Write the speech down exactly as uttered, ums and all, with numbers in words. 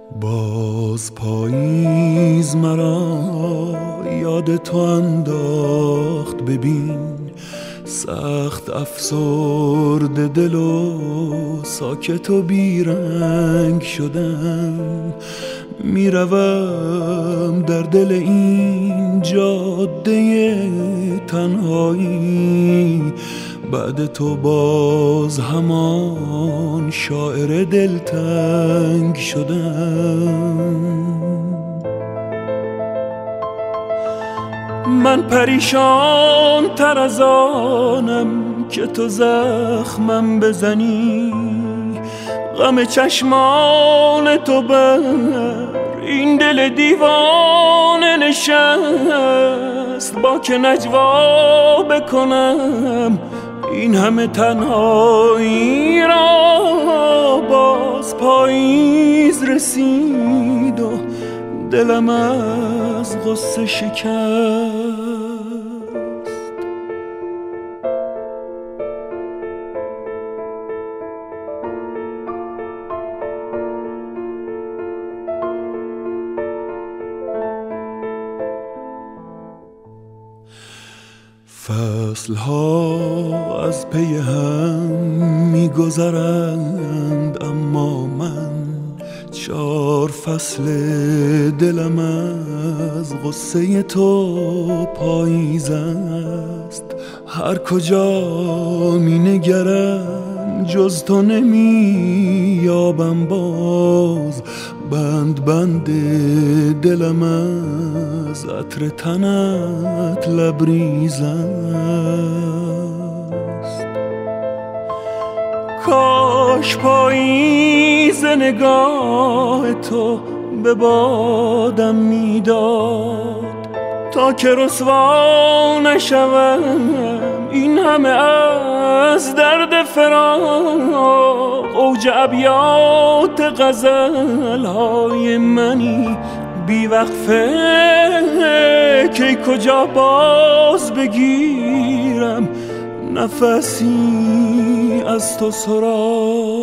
باز پاییز مرا یاد تو انداخت، ببین سخت افسرده دل و ساکت و بیرنگ شدم. میروم در دل این جاده تنهایی، بعد تو باز همان شاعر دلتنگ شدم. من پریشان تر از آنم که تو زخمم بزنی، غم چشمان تو بر این دل دیوانه نشست. با که نجوا بکنم این همه تنهایی را، باز پاییز رسید و دلم از غصه شکست. فصلها از پی هم می‌گذرند، اما من چار فصل دلم از غصه تو پاییز است. هر کجا می‌نگرم جز تو نمی‌یابم باز، بند بند دلم از عطر تنت لبریز است. کاش پاییز نگاه تو به بادم میداد، تا که رسوا نشوم این همه از درد فراق. اوج ابیات غزل‌های منی بی وقفه که کجا باز بگیرم نفسی از تو سراغ.